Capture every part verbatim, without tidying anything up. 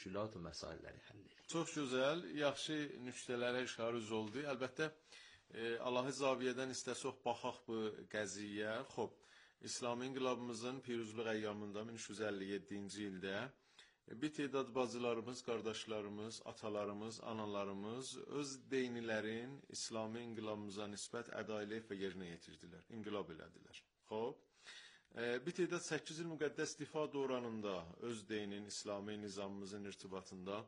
müşkilat və məsələləri həll edir. Çox gözəl, yaxşı nüqtələrə işarə oldu. Əlbəttə, e, Allah-u Zəviyədən istəsək baxaq bu qəziyyə. Xoş, İslami inqilabımızın piruzluq əyyamında min üç yüz əlli yeddinci ildə bir tədad bacılarımız, qardaşlarımız, atalarımız, analarımız öz deynilərin İslami inqilabımıza nisbət ədalət və yerinə yetirdilər, inqilab elədilər. Xoş, bir tədad səkkiz il müqəddəs difa dövründə öz deyinin İslami nizamımızın irtibatında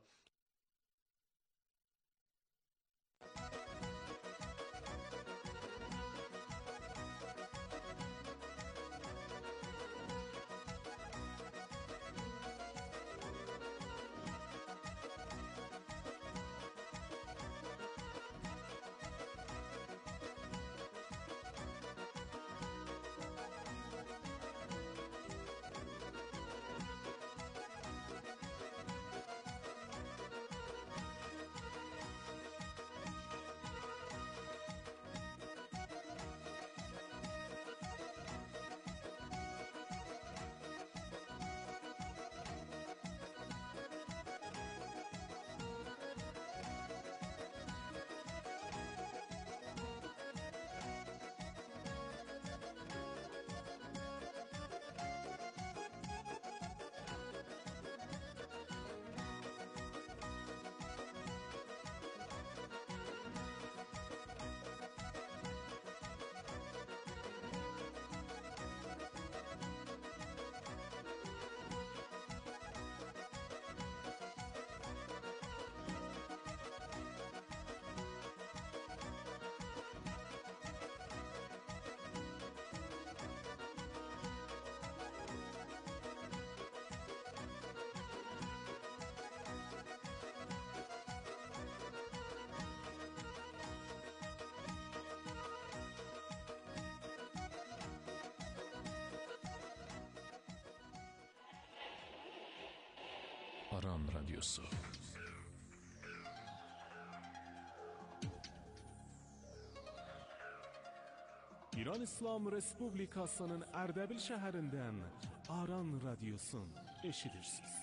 Aran Radyosu. İran İslam Respublikasının Ərdəbil şəhərindən Aran Radyosun eşidirsiniz.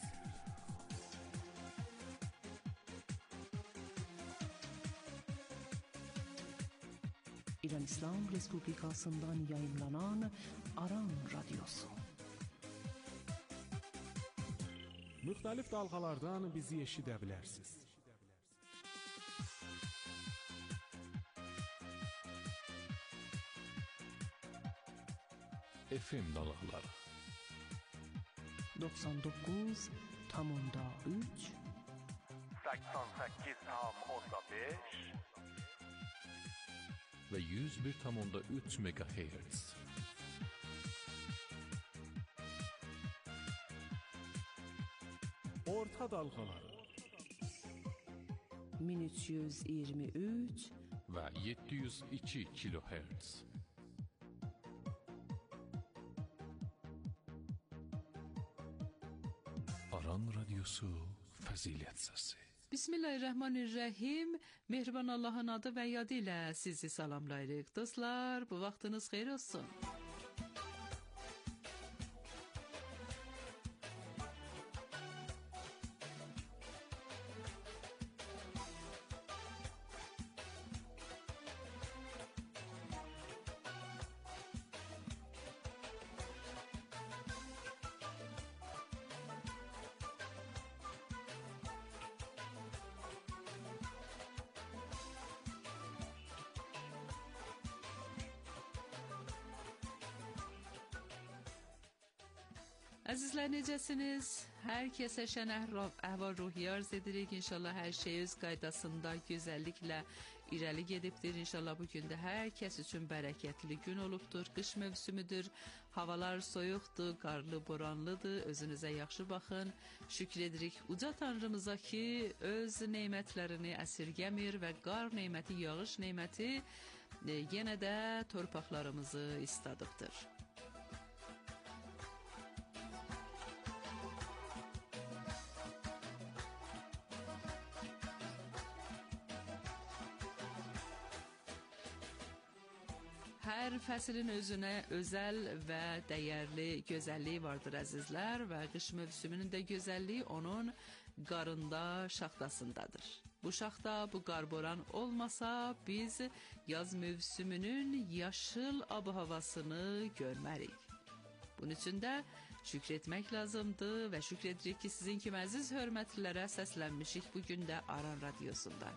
İran İslam Respublikasından yayınlanan Aran Radyosu. Müxtəlif dalğalardan bizi eşidə bilərsiniz. F M dalğaları doksan doqquz nöqtə üç səksən səkkiz nöqtə beş və yüz bir nöqtə üç megahertz. Orta dalğaları min üç yüz iyirmi üç və yeddi yüz iki kilohertz. Aran Radyosu Fəzilət Səsi. Bismillahirrahmanirrahim. Mehriban Allah'ın adı və yadı ilə sizi salamlayırıq. Dostlar, bu vaxtınız xeyir olsun. Əzizlər, necəsiniz? Hər kəsə şən əhval-ruhiyyə arz edirik. İnşallah hər şey öz qaydasında, gözəlliklə irəli gedibdir. İnşallah bu gün də hər kəs üçün bərəkətli gün olubdur. Qış mövsümüdür, havalar soyuqdur, qarlı, boranlıdır. Özünüzə yaxşı baxın. Şükür edirik uca Tanrımıza ki, öz neymətlərini əsirgəmir və qar neyməti, yağış neyməti yenə də torpaqlarımızı istadıbdır. Hər fəslin özünə özəl və dəyərli gözəlliyi vardır əzizlər və qış mövsümünün də gözəlliyi onun qarında şaxtasındadır. Bu şaxta, bu qarboran olmasa biz yaz mövsümünün yaşıl ab-havasını görmərik. Bunun üçün də şükr etmək lazımdır və şükr edirik ki, sizin kimi əziz hörmətlilərə səslənmişik bugün də Aran Radiosu'nda.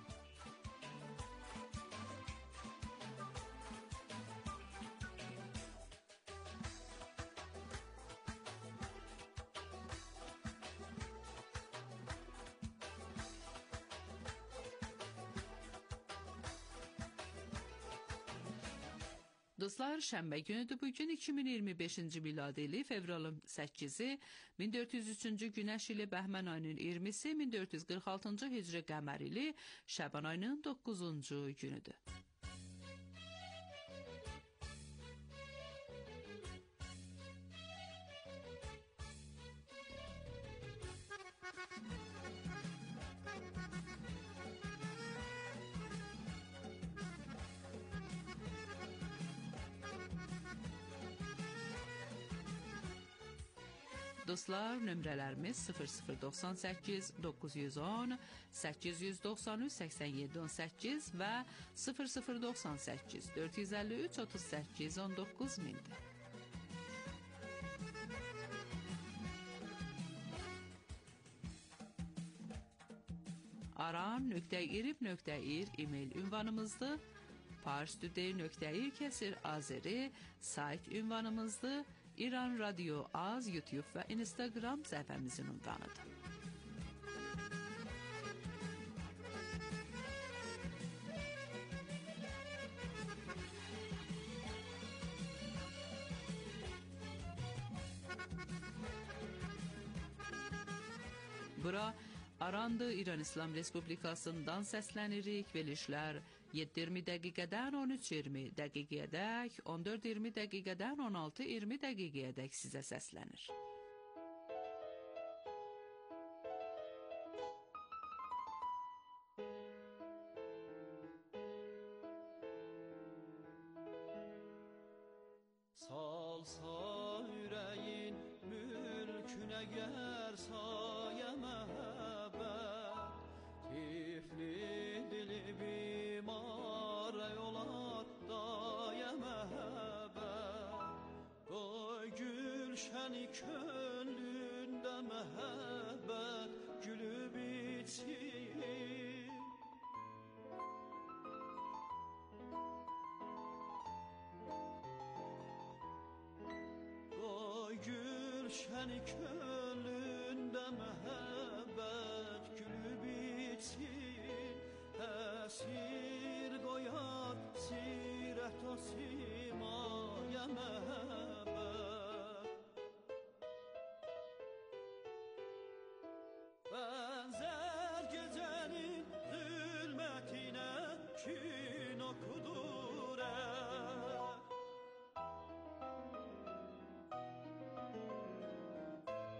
Dostlar, şənbə günüdür bugün iki min iyirmi beşinci miladi ili fevralın səkkizi, min dörd yüz üçüncü günəş ili Bəhmən ayının iyirmisi, min dörd yüz qırx altıncı hicri qəmər ili Şəban ayının doqquzuncu günüdür. Dostlar, nömrələrimiz sıfır sıfır doxsan səkkiz doqquz yüz on səkkiz yüz doxsan üç səksən yeddi on səkkiz və sıfır sıfır doxsan səkkiz dörd yüz əlli üç otuz səkkiz on doqquz mindir. aran nöqtə irib nöqtə ir e-mail ünvanımızdır. parstoday nöqtə ir kəsir azeri sayt ünvanımızdır. İran Radyo Az, YouTube və Instagram səhifəmizin ünvanıdır. Bura Arandı, İran İslam Respublikasından səslənirik. Verilişlər yeddi iyirmi dəqiqədən on üç iyirmi dəqiqəyədək, on dörd iyirmi dəqiqədən on altı iyirmi dəqiqəyədək sizə səslənir. Salsa ürəyin mülkünə gər sayə məhəbbət, tifli dili bimara yolar dayə məhəbbət. Qoy gülşəni könlündə məhəbbət gülüb içsin. Gülşəni könlündə məhəbbət gülüb içsin. Əsir qoyar sirət o simaya məhəbbət. Bənzər gecənin zülmətinə kin oxudur ə.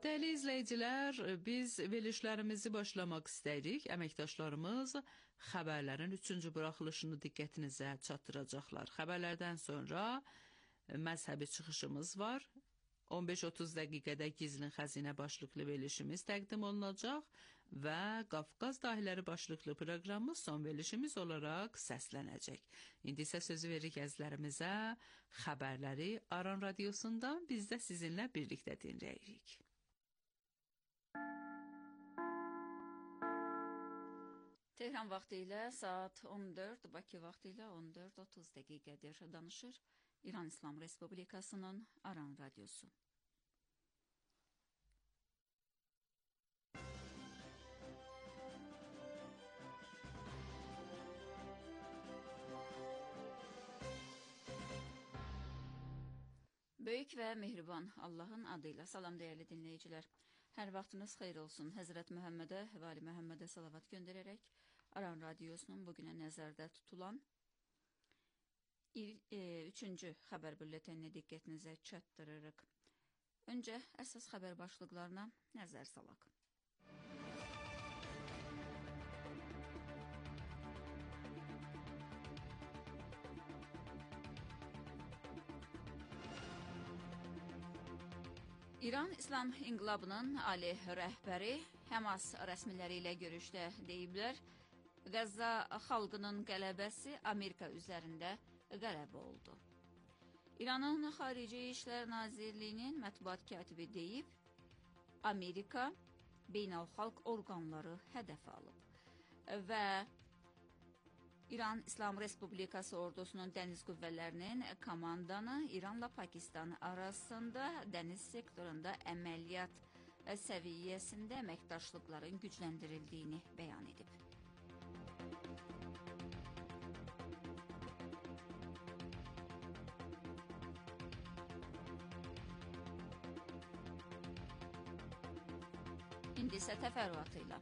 Değerli izleyiciler, biz verilişlərimizi başlamaq istəyirik. Əməkdaşlarımız xəbərlərin üçüncü buraxılışını diqqətinizə çatdıracaqlar. Xəbərlərdən sonra məzhəbi çıxışımız var. on beş otuz dəqiqədə gizlin xəzinə başlıqlı verilişimiz təqdim olunacaq və Qafqaz dahiləri başlıqlı proqramı son verilişimiz olaraq səslənəcək. İndi isə sözü veririk əzizlərimizə, xəbərləri Aran Radiosundan biz də sizinlə birlikdə dinləyirik. Tehran vaxtı ilə saat on dörd, Bakı vaxtı ilə on dörd otuz dəqiqədir. Danışır İran İslam Respublikasının Aran Radiosu. Böyük və mehriban Allahın adıyla salam dəyərli dinləyicilər. Hər vaxtınız xeyir olsun. Həzrət Məhəmmədə və Ali Məhəmmədə salavat göndərərək Aran Radiosunun bugünə nəzərdə tutulan e, üçüncü xəbər bülletenini diqqətinizə çatdırırıq. Öncə əsas xəbər başlıqlarına nəzər salaq. İran İslam İnqilabının ali rəhbəri Həmas rəsmiləri ilə görüşdə deyiblər, Qəzza xalqının qələbəsi Amerika üzərində qələbə oldu. İranın Xarici İşlər Nazirliyinin mətbuat katibi deyib, Amerika beynəlxalq orqanları hədəf alıb və İran İslam Respublikası ordusunun dəniz qüvvələrinin komandanı İranla Pakistan arasında dəniz sektorunda əməliyyat səviyyəsində əməkdaşlıqların gücləndirildiyini bəyan edib. İndi isə təfərrüatı ilə.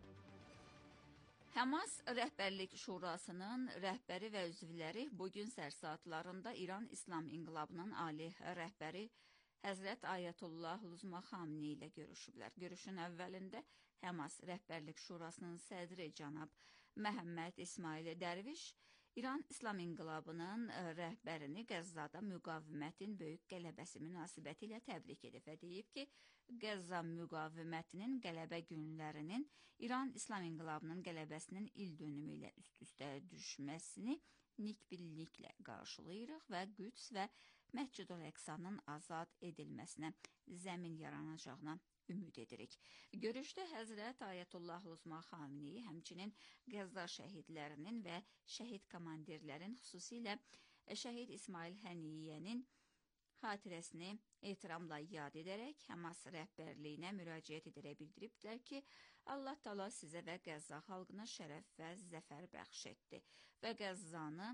Həmas Rəhbərlik Şurasının rəhbəri və üzvləri bugün səhər saatlarında İran İslam İnqilabının ali rəhbəri Həzrət Ayətullah Uzma Xamini ilə görüşüblər. Görüşün əvvəlində Həmas Rəhbərlik Şurasının sədri cənab Məhəmməd İsmail Dərviş İran İslam İnqilabının rəhbərini Qəzzada müqavimətin böyük qələbəsi münasibəti ilə təbrik edib və deyib ki, Qəzza müqavimətinin qələbə günlərinin İran İslam İnqilabının qələbəsinin il dönümü ilə üst-üstə düşməsini nikbilliklə qarşılayırıq və Qüds və Məscid-ül-Əqsanın azad edilməsinə zəmin yaranacağına ümid edirik. Görüşdə Həzrət Ayətullah Uzma Xamini həmçinin Qəzza şəhidlərinin və şəhid komandirlərin, xüsusilə şəhid İsmail Həniyyənin xatirəsini etiramla yad edərək Həmas rəhbərliyinə müraciət edərək bildiriblər ki, Allah Taala sizə və Qəzza xalqına şərəf və zəfər bəxş etdi və Qəzzanı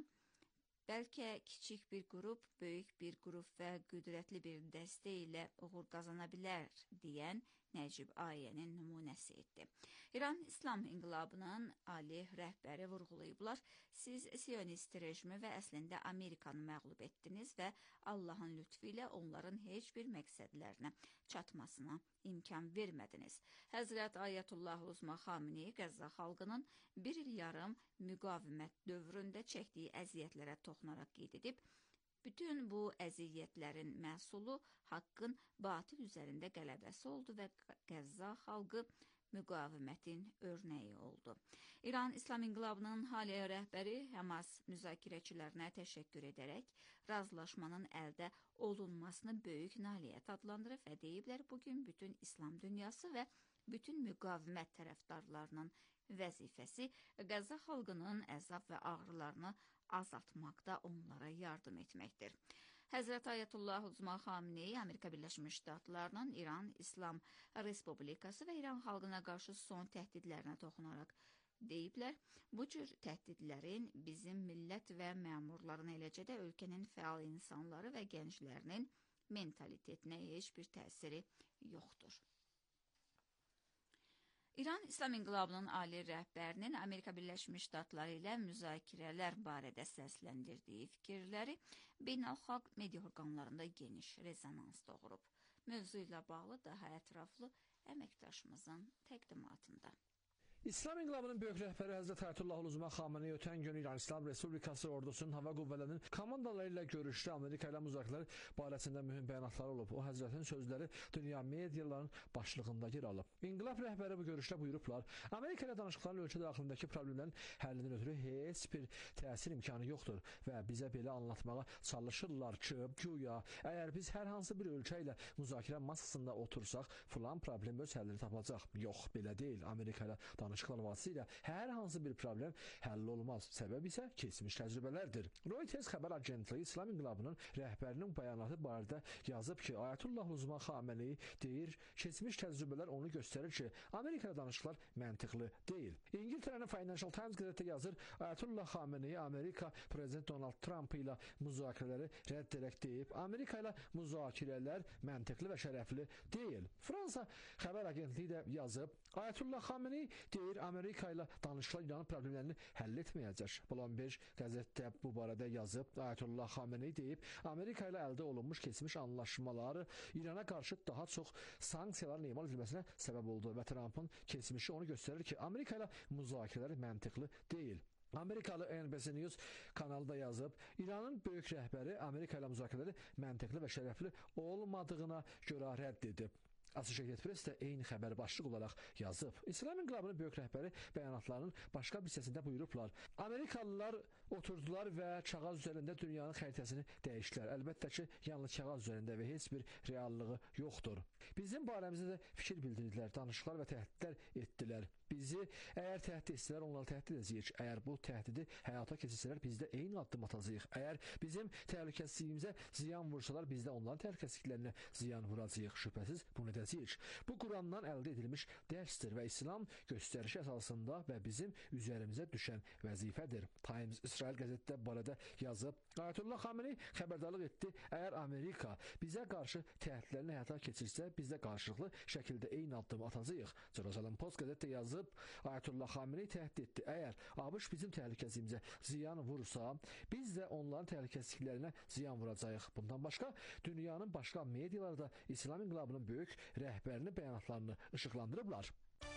bəlkə kiçik bir qrup, böyük bir qrup və qüdrətli bir dəstə ilə uğur qazana bilər deyən Nəcib ayənin nümunəsi etdi. İran İslam İnqilabının ali rəhbəri vurğulayıblar, siz Siyonist rejimi və əslində Amerikanı məğlub etdiniz və Allahın lütfu ilə onların heç bir məqsədlərinə çatmasına imkan vermədiniz. Həzrət Ayətullah Uzma Xamini Qəzza xalqının bir il yarım müqavimət dövründə çəkdiyi əziyyətlərə toxunaraq qeyd edib, bütün bu əziyyətlərin məhsulu haqqın batil üzərində qələbəsi oldu və Qəzza xalqı müqavimətin örnəyi oldu. İran İslam İnqilabının hali rəhbəri Həmas müzakirəçilərinə təşəkkür edərək razılaşmanın əldə olunmasını böyük nailiyyət adlandırıb və deyiblər, bugün bütün İslam dünyası və bütün müqavimət tərəfdarlarının vəzifəsi Qəzza xalqının əzab və ağrılarını azaltmaqda onlara yardım etməkdir. Həzrət Ayətullah Uzma Xamini Amerika Birləşmiş Ştatlarının İran İslam Respublikası və İran xalqına qarşı son təhdidlərinə toxunaraq deyiblər, bu cür təhdidlərin bizim millət və məmurların, eləcə də ölkənin fəal insanları və gənclərinin mentalitetinə heç bir təsiri yoxdur. İran İslam İnqilabının ali rəhbərinin Amerika Birləşmiş Ştatları ilə müzakirələr barədə səsləndirdiyi fikirləri beynəlxalq media orqanlarında geniş rezonans doğurub. Mövzu ilə bağlı daha ətraflı əməkdaşımızın təqdimatında. İslam İnqilabının böyük rəhbəri Həzrət Ayətullah Ulu Xameneyi ötən gün İran İslam Respublikası ordusunun hava qüvvələrinin komandaları ilə görüşdə Amerika ilə müzakirələr barəsində mühüm bəyanatlar olub. O Həzrətin sözləri dünya medialarının başlığında yer alıb. İnqilab rəhbəri bu görüşdə buyurublar: Amerika ilə danışıqların ölkə daxilindəki problemlərin həllindən ötürü heç bir təsir imkanı yoxdur və bizə belə anlatmağa çalışırlar ki, güya əgər biz hər hansı bir ölkə ilə müzakirə masasında otursaq, filan problem öz həllini tapacaq. Yox, belə deyil. Amerika ilə danışıqlar vasitəsilə hər hansı bir problem həll olmaz. Səbəb isə keçmiş təcrübələrdir. Reuters xəbər agentliyi İslam İnqilabının rəhbərinin bəyanatı barədə yazıb ki, Ayətullah Ulu Xameneyi deyir, keçmiş təcrübələr onu göstərir ki, Amerika ilə danışıqlar məntiqli deyil. İngiltərənin Financial Times qəzetdə yazır, Ayətullah Xameneyi Amerika prezident Donald Trump ilə müzakirələri rədd edərək deyib, Amerika ilə müzakirələr məntiqli və şərəfli deyil. Fransa xəbər agentliyi də yazıb, Ayətullah Xameneyi deyir, Amerika ilə danışıqlar İranın problemlərini həll etməyəcək. Bloomberg qəzetdə bu barədə yazıb, Ayətullah Xameneyi deyib, Amerika ilə əldə olunmuş keçmiş anlaşmaları İrana qarşı daha çox sanksiyaların emal edilməsinə səbəb oldu və Trumpın keçmişi onu göstərir ki, Amerika ilə müzakirələr məntiqli deyil. Amerikalı N B C News kanalı da yazıb, İranın böyük rəhbəri Amerika ilə müzakirələri məntiqli və şərəfli olmadığına görə rədd edib. Associated Press də eyni xəbəri başlıq olaraq yazıb. İslam İnqilabının böyük rəhbəri bəyanatlarının başqa bir hissəsində buyurublar. Amerikalılar oturdular və kağız üzərində dünyanın xəritəsini dəyişdilər. Əlbəttə ki, yalnız kağız üzərində və heç bir reallığı yoxdur. Bizim barəmizdə də fikir bildirdilər, danışıqlar və təhdidlər etdilər. Bizi əgər təhdid etsələr, onları təhdid edəcəyik. Əgər bu təhdidi həyata keçirsələr, biz də eyni addım atacağıq. Əgər bizim təhlükəsizliyimizə ziyan vursalar, biz də onların təhlükəsizliklərinə ziyan vuracağıq. Şübhəsiz bunu edəcəyik. Bu Qurandan əldə edilmiş dərsdir və İslam göstərişi əsasında və bizim üzərimizə düşən vəzifədir. Times İsrail qəzetdə barədə yazıb, Ayətullah Xameneyi xəbərdarlıq etdi, əgər Amerika bizə qarşı təhdidlərini həyata keçirsə, biz də qarşılıqlı şəkildə eyni addım atacağıq. Jerusalem Post qəzetdə yazıb, Ayətullah Xameneyi təhdid etdi, əgər ABŞ bizim təhlükəsizliyimizə ziyan vursa, biz də onların təhlükəsizliklərinə ziyan vuracağıq. Bundan başqa, dünyanın başqa mediaları da İslam İnqilabının böyük rəhbərini bəyanatlarını işıqlandırıblar.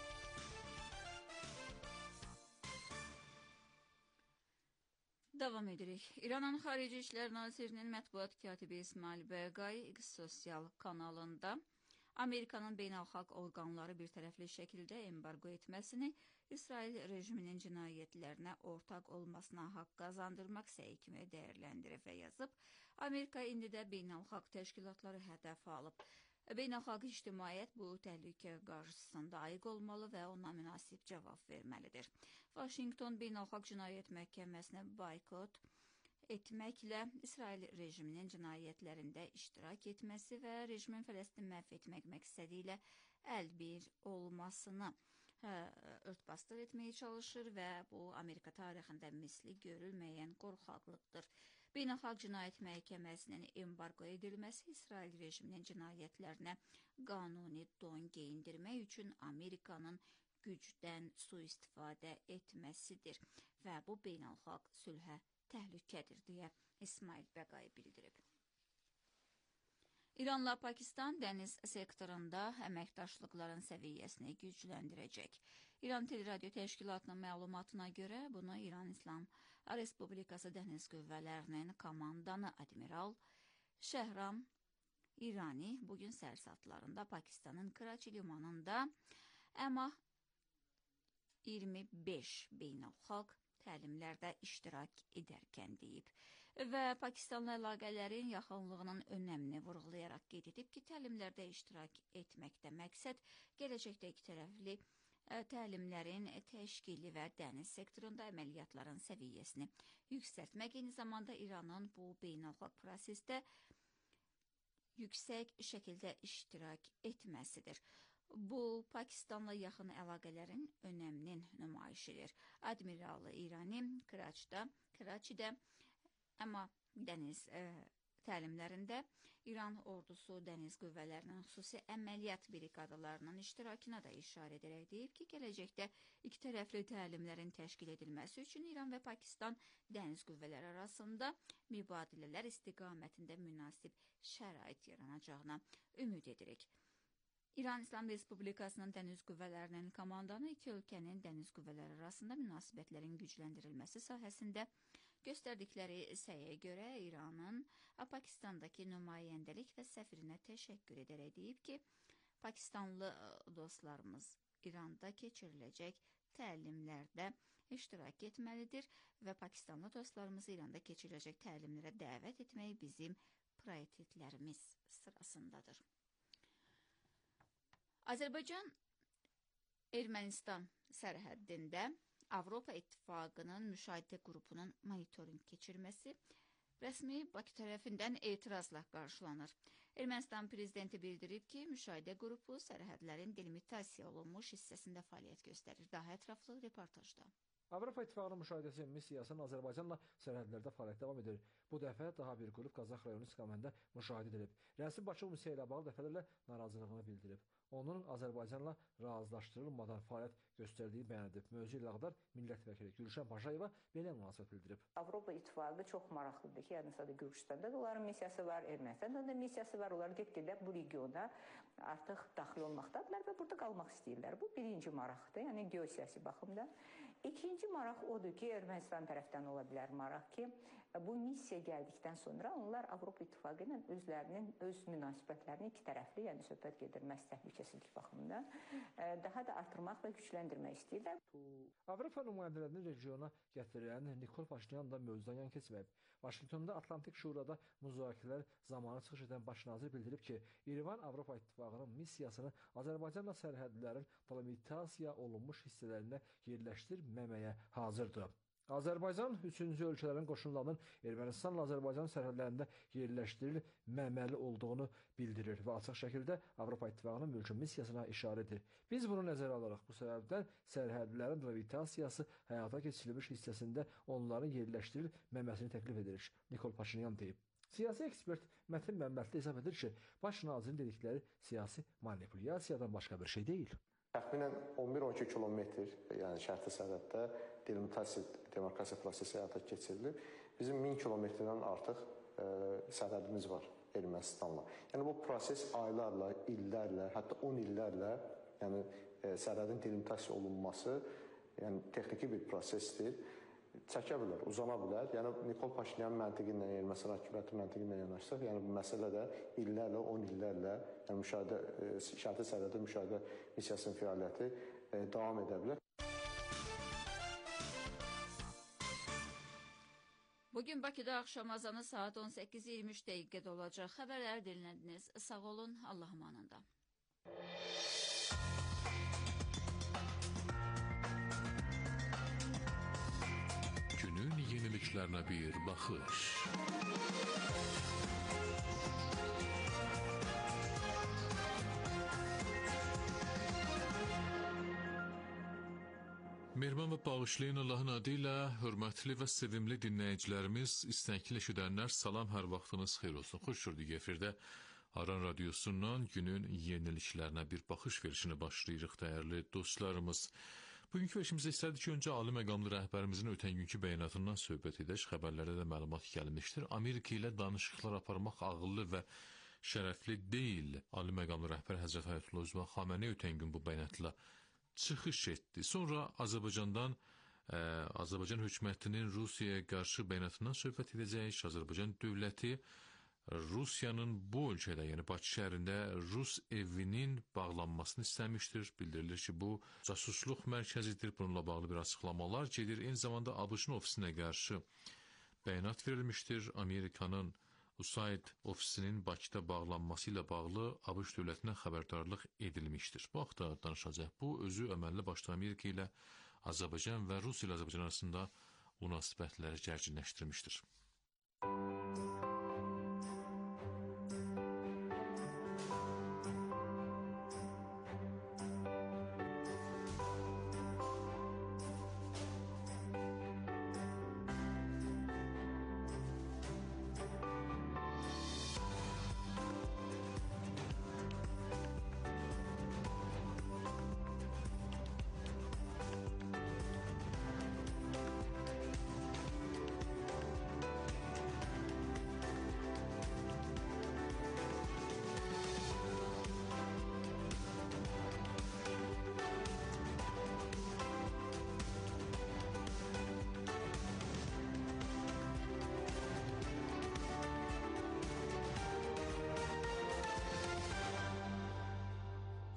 Davam edirik. İranın Xarici İşlər Nazirinin mətbuat katibi İsmail Bəqai X sosial kanalında Amerikanın beynəlxalq orqanları bir tərəfli şəkildə embargo etməsini İsrail rejiminin cinayətlərinə ortaq olmasına haqq qazandırmaq səyi kimi dəyərləndirib və yazıb, Amerika indi də beynəlxalq təşkilatları hədəf alıb. Beynəlxalq ictimaiyyət bu təhlükə qarşısında ayıq olmalı və ona münasib cavab verməlidir. Washington Beynəlxalq Cinayət Məhkəməsinə boykot etməklə İsrail rejiminin cinayətlərində iştirak etməsi və rejimin Fələstin məhv etmək məqsədi ilə əlbir olmasını hə, örtbasdır etməyə çalışır və bu Amerika tarixində misli görülməyən qorxaqlıqdır. Beynəlxalq Cinayət Məhkəməsinin embargo edilməsi İsrail rejiminin cinayətlərinə qanuni don geyindirmək üçün Amerikanın gücdən sui-istifadə etməsidir və bu beynəlxalq sülhə təhlükədir, deyə İsmail Bəqai bildirib. İranla Pakistan dəniz sektorunda əməkdaşlıqların səviyyəsini gücləndirəcək. İran Teleradio Təşkilatının məlumatına görə bunu İran İslam Respublikası Dəniz Qüvvələrinin komandanı Admiral Şəhram İrani bugün səhər saatlarında Pakistanın Karachi limanında M A iyirmi beş beynəlxalq təlimlərdə iştirak edərkən deyib və Pakistanla əlaqələrin yaxınlığının önəmini vurğulayaraq qeyd edib ki, təlimlərdə iştirak etməkdə məqsəd gələcəkdə iki tərəfli təlimlərin təşkili və dəniz sektorunda əməliyyatların səviyyəsini yüksəltmək, eyni zamanda İranın bu beynəlxalq prosesdə yüksək şəkildə iştirak etməsidir. Bu, Pakistanla yaxın əlaqələrin önəminin nümayişidir. Admiralı İrani Karachidə, Karachidə amma dəniz e, təlimlərində İran ordusu dəniz qüvvələrinin xüsusi əməliyyat briqadalarının iştirakına da işarə edərək deyib ki, gələcəkdə iki tərəfli təlimlərin təşkil edilməsi üçün İran və Pakistan dəniz qüvvələri arasında mübadilələr istiqamətində münasib şərait yaranacağına ümid edirik. İran İslam Respublikasının dəniz qüvvələrinin komandanı iki ölkənin dəniz qüvvələri arasında münasibətlərin gücləndirilməsi sahəsində göstərdikləri səyə görə İranın Pakistandakı nümayəndəlik və səfirinə təşəkkür edərək deyib ki, Pakistanlı dostlarımız İranda keçiriləcək təlimlərdə iştirak etməlidir və Pakistanlı dostlarımızı İranda keçiriləcək təlimlərə dəvət etmək bizim prioritetlərimiz sırasındadır. Azərbaycan Ermənistan sərhəddində Avropa İttifaqının müşahidə qrupunun monitorinq keçirməsi rəsmi Bakı tərəfindən etirazla qarşılanır. Ermənistan prezidenti bildirib ki, müşahidə qrupu sərhədlərin delimitasiya olunmuş hissəsində fəaliyyət göstərir. Daha ətraflı reportajda. Avropa İttifaqının müşahidəsi missiyasının Azərbaycanla sərhədlərdə fəaliyyət davam edir. Bu dəfə daha bir qrup Qazax rayonu istiqamətində müşahidə edilib. Rəsmi Bakı missiya ilə bağlı dəfələrlə narazılığını bildirib. Onun Azərbaycanla razılaşdırılmadan fəaliyyət göstərdiyi bəyan edib. Mövzu ilə əlaqədar millət vəkili Gülşən Paşayeva belə münasibət bildirib. Avropa İttifaqı çox maraqlıdır ki, yəni sadəcə Gürcüstanda da onların missiyası var, Ermənistanda da missiyası var. Onlar get-gedə bu regionda artıq daxil olmaqdadırlar və burada qalmaq istəyirlər. Bu birinci maraqdır, yəni geosiyasi baxımdan. İkinci maraq odur ki, Ermənistan tərəfdən ola bilər maraq ki, bu missiya gəldikdən sonra onlar Avropa İttifaqı ilə özlərinin öz münasibətlərini iki tərəfli, yəni söhbət gedir məhz təhlükəsizlik baxımından daha da artırmaq və gücləndirmək istəyirlər. Avropa nümayəndələrini regiona gətirən Nikol Paşinyan da mövzudan yan keçməyib. Vaşinqtonda Atlantik Şurada müzakirələr zamanı çıxış edən baş nazir bildirib ki, İrəvan Avropa İttifaqının missiyasını Azərbaycanla sərhədlərin delimitasiya olunmuş hissələrinə yerləşdirməməyə hazırdır. Azərbaycan üçüncü ölkələrin qoşunlarının Ermənistanla Azərbaycan sərhədlərində yerləşdirilməməli olduğunu bildirir və açıq şəkildə Avropa İttifaqının mülkün missiyasına işarə edir. Biz bunu nəzərə alaraq bu səbəbdən sərhədlərin delimitasiya həyata keçirilmiş hissəsində onların yerləşdirilməməsini təklif edirik, Nikol Paşinyan deyib. Siyasi ekspert Mətin Məmmədli hesab edir ki, baş nazirin dedikləri siyasi manipulyasiyadan başqa bir şey deyil. Təxminən on bir on iki kilometr, yəni şərti sərhəddə delimitasiya, demarkasiya prosesi həyata keçirilir. Bizim min kilometrdən artıq e, sərhədimiz var Ermənistanla. Yəni bu proses aylarla, illərlə, hətta on illərlə, yəni e, sərhədin delimitasiya olunması, yəni texniki bir prosesdir. Çəkə bilər, uzana bilər. Yəni Nikol Paşinyan məntiqi ilə, Ermənistan hakimiyyəti məntiqi ilə yanaşsaq, yəni bu məsələ də illərlə, on illərlə, yəni müşahidə e, şərti sərhəddə müşahidə missiyasının fəaliyyəti e, davam edə bilər. Bugün Bakıda axşam azanı saat on səkkiz iyirmi üç dəqiqədə olacaq. Xəbərləri dinlədiniz. Sağ olun, Allah amanında. Günün yeniliklərine bir baxış. Mehriban və bağışlayın Allahın adı ilə hörmətli və sevimli dinləyicilərimiz, istəkli eşidənlər, salam, hər vaxtınız xeyir olsun. Xoş gördük efirdə Aran Radiosundan günün yeniliklərinə bir baxış verişini başlayırıq, dəyərli dostlarımız. Bugünkü veşimizdə istərdik ki, öncə ali məqamlı rəhbərimizin ötən günkü bəyanatından söhbət edək. Xəbərlərdə də məlumat gəlmişdir. Amerika ilə danışıqlar aparmaq ağıllı və şərəfli deyil. Ali məqamlı rəhbər Həzrət Ayətullah Üzeyir Xamenei ötən gün bu bəyanatla çıxış etdi. Sonra Azərbaycandan, ə, Azərbaycan hökumətinin Rusiyaya qarşı bəyanatından söhbət edəcəyik. Azərbaycan dövləti Rusiyanın bu ölkədə, yəni Bakı şəhərində Rus evinin bağlanmasını istəmişdir. Bildirilir ki, bu casusluq mərkəzidir. Bununla bağlı bir açıqlamalar gedir. Eyni zamanda ABŞ-ın ofisinə qarşı bəyanat verilmişdir. Amerikanın U S A I D ofisinin Bakıda bağlanması ilə bağlı ABŞ dövlətinə xəbərdarlıq edilmişdir. Bu haqda danışacaq. Bu, özü əməlli başda Amerika ilə Azərbaycan və Rusiya ilə Azərbaycan arasında münasibətləri gərginləşdirmişdir.